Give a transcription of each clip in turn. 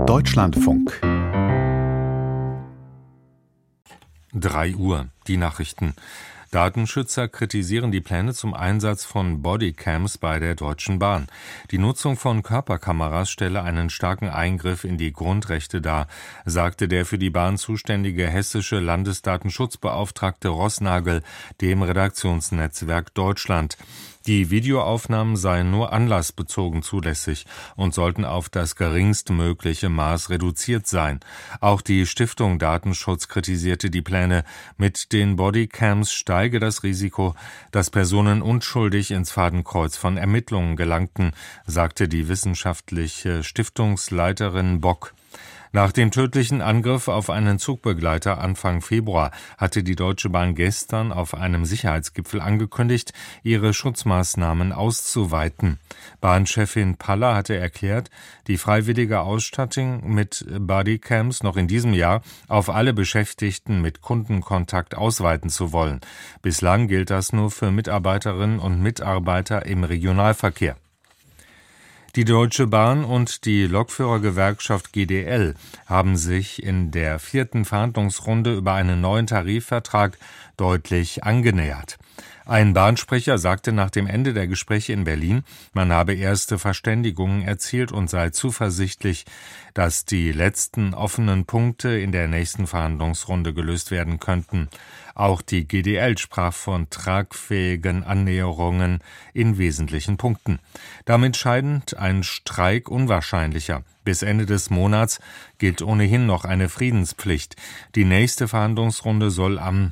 Deutschlandfunk 3 Uhr, die Nachrichten. Datenschützer kritisieren die Pläne zum Einsatz von Bodycams bei der Deutschen Bahn. Die Nutzung von Körperkameras stelle einen starken Eingriff in die Grundrechte dar, sagte der für die Bahn zuständige hessische Landesdatenschutzbeauftragte Roßnagel dem Redaktionsnetzwerk Deutschland. Die Videoaufnahmen seien nur anlassbezogen zulässig und sollten auf das geringstmögliche Maß reduziert sein. Auch die Stiftung Datenschutz kritisierte die Pläne. Mit den Bodycams steige das Risiko, dass Personen unschuldig ins Fadenkreuz von Ermittlungen gelangten, sagte die wissenschaftliche Stiftungsleiterin Bock. Nach dem tödlichen Angriff auf einen Zugbegleiter Anfang Februar hatte die Deutsche Bahn gestern auf einem Sicherheitsgipfel angekündigt, ihre Schutzmaßnahmen auszuweiten. Bahnchefin Paller hatte erklärt, die freiwillige Ausstattung mit Bodycams noch in diesem Jahr auf alle Beschäftigten mit Kundenkontakt ausweiten zu wollen. Bislang gilt das nur für Mitarbeiterinnen und Mitarbeiter im Regionalverkehr. Die Deutsche Bahn und die Lokführergewerkschaft GDL haben sich in der 4. Verhandlungsrunde über einen neuen Tarifvertrag deutlich angenähert. Ein Bahnsprecher sagte nach dem Ende der Gespräche in Berlin, man habe erste Verständigungen erzielt und sei zuversichtlich, dass die letzten offenen Punkte in der nächsten Verhandlungsrunde gelöst werden könnten. Auch die GDL sprach von tragfähigen Annäherungen in wesentlichen Punkten. Damit scheint ein Streik unwahrscheinlicher. Bis Ende des Monats gilt ohnehin noch eine Friedenspflicht. Die nächste Verhandlungsrunde soll am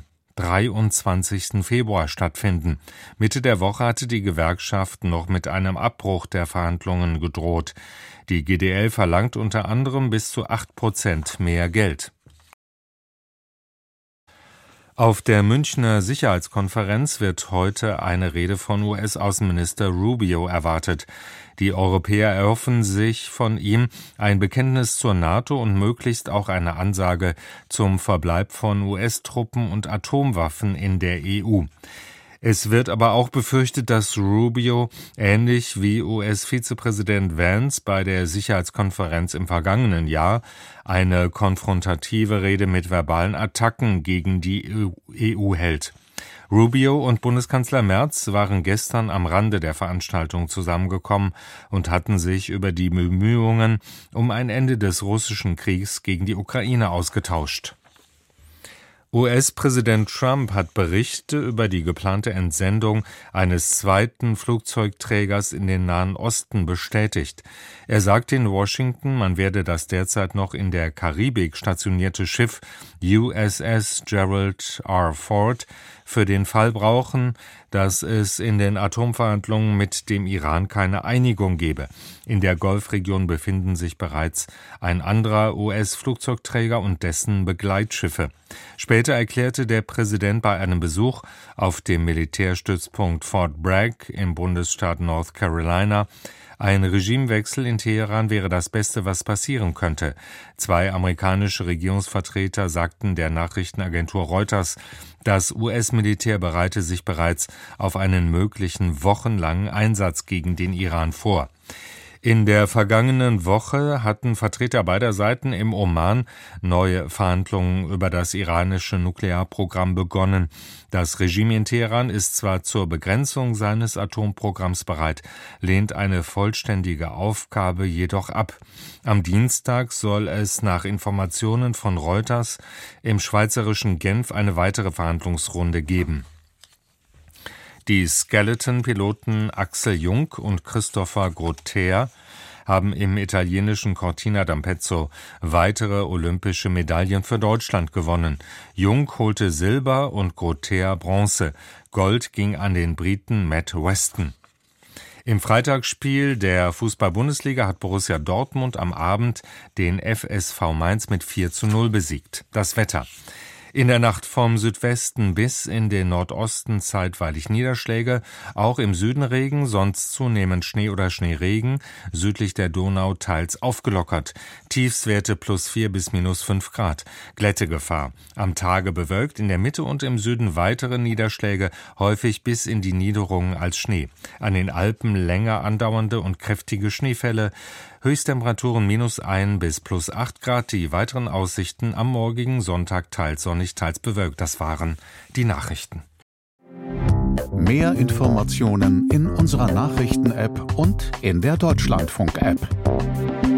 23. Februar stattfinden. Mitte der Woche hatte die Gewerkschaft noch mit einem Abbruch der Verhandlungen gedroht. Die GDL verlangt unter anderem bis zu 8% mehr Geld. Auf der Münchner Sicherheitskonferenz wird heute eine Rede von US-Außenminister Rubio erwartet. Die Europäer erhoffen sich von ihm ein Bekenntnis zur NATO und möglichst auch eine Ansage zum Verbleib von US-Truppen und Atomwaffen in der EU. Es wird aber auch befürchtet, dass Rubio, ähnlich wie US-Vizepräsident Vance bei der Sicherheitskonferenz im vergangenen Jahr, eine konfrontative Rede mit verbalen Attacken gegen die EU hält. Rubio und Bundeskanzler Merz waren gestern am Rande der Veranstaltung zusammengekommen und hatten sich über die Bemühungen um ein Ende des russischen Kriegs gegen die Ukraine ausgetauscht. US-Präsident Trump hat Berichte über die geplante Entsendung eines zweiten Flugzeugträgers in den Nahen Osten bestätigt. Er sagte in Washington, man werde das derzeit noch in der Karibik stationierte Schiff USS Gerald R. Ford für den Fall brauchen, dass es in den Atomverhandlungen mit dem Iran keine Einigung gebe. In der Golfregion befinden sich bereits ein anderer US-Flugzeugträger und dessen Begleitschiffe. Später erklärte der Präsident bei einem Besuch auf dem Militärstützpunkt Fort Bragg im Bundesstaat North Carolina, ein Regimewechsel in Teheran wäre das Beste, was passieren könnte. 2 amerikanische Regierungsvertreter sagten der Nachrichtenagentur Reuters, das US-Militär bereite sich bereits auf einen möglichen wochenlangen Einsatz gegen den Iran vor. In der vergangenen Woche hatten Vertreter beider Seiten im Oman neue Verhandlungen über das iranische Nuklearprogramm begonnen. Das Regime in Teheran ist zwar zur Begrenzung seines Atomprogramms bereit, lehnt eine vollständige Aufgabe jedoch ab. Am Dienstag soll es nach Informationen von Reuters im schweizerischen Genf eine weitere Verhandlungsrunde geben. Die Skeleton-Piloten Axel Jung und Christopher Grotter haben im italienischen Cortina d'Ampezzo weitere olympische Medaillen für Deutschland gewonnen. Jung holte Silber und Grotter Bronze. Gold ging an den Briten Matt Weston. Im Freitagsspiel der Fußball-Bundesliga hat Borussia Dortmund am Abend den FSV Mainz mit 4:0 besiegt. Das Wetter. In der Nacht vom Südwesten bis in den Nordosten zeitweilig Niederschläge, auch im Süden Regen, sonst zunehmend Schnee oder Schneeregen, südlich der Donau teils aufgelockert. Tiefstwerte +4 bis -5 Grad. Glättegefahr. Am Tage bewölkt, in der Mitte und im Süden weitere Niederschläge, häufig bis in die Niederungen als Schnee. An den Alpen länger andauernde und kräftige Schneefälle. Höchsttemperaturen -1 bis +8 Grad. Die weiteren Aussichten am morgigen Sonntag teils sonnig, teils bewölkt. Das waren die Nachrichten. Mehr Informationen in unserer Nachrichten-App und in der Deutschlandfunk-App.